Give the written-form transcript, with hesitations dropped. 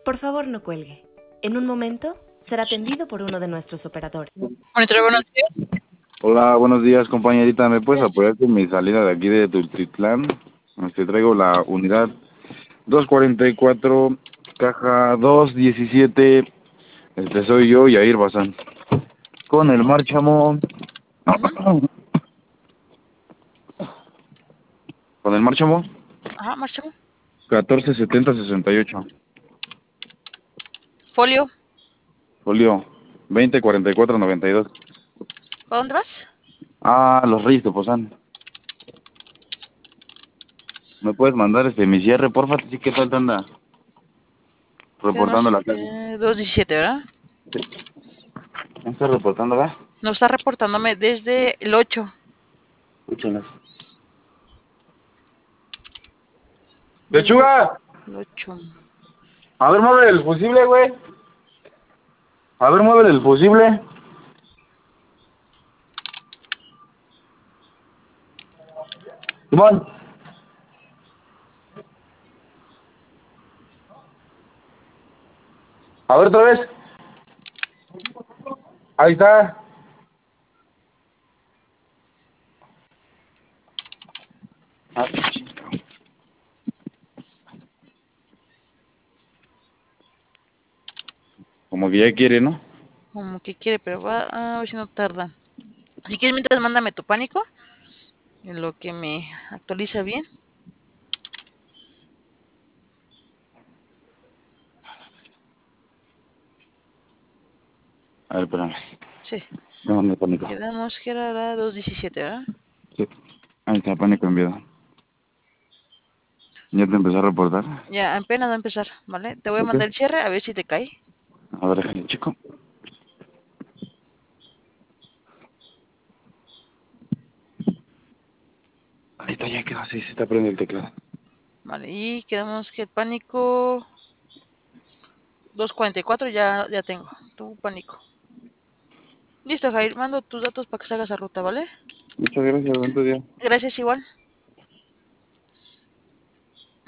Por favor, no cuelgue. En un momento será atendido por uno de nuestros operadores. Monitor, buenos días. Hola, buenos días, compañerita. ¿Me puedes apoyar con mi salida de aquí de Tultitlán? Traigo la unidad 244, caja 217. Soy yo, Yair Bazán. Con el marchamo. Con el marchamo. Ajá, marchamo. 147068. Folio. Folio 204492. ¿Para dónde vas? Ah, los Reyes de Pozán. ¿Me puedes mandar mi cierre, porfa? Sí, ¿qué tal te anda? Quedamos Reportando la calle. 217, ¿verdad? ¿Me estás reportando, va? No está reportándome desde el 8. Escúchalas. Desde ¡Lechuga! el 8. A ver, mueve el fusible, güey. A ver, mueve el fusible. Simón. A ver, otra vez. Ahí está. Ah, como que ya quiere, ¿no? Como que quiere, pero va a ver si no tarda. Si quieres, mientras mándame tu pánico. En lo que me actualiza bien. A ver, espérame. Sí. No, no, pánico. Quedamos que era la 217, ¿verdad? Sí. Ahí está, pánico enviado. ¿Ya te empezó a reportar? Ya, apenas va a empezar, ¿vale? Te voy a Ok. mandar el cierre a ver si te cae. A ver, déjale, chico. Ahí está, ya quedó así, se está prendiendo el teclado. Vale, y quedamos que el pánico 244 ya tengo. Tu pánico. Listo, Jair, mando tus datos para que salgas a ruta, ¿vale? Muchas gracias, buen día. Gracias igual.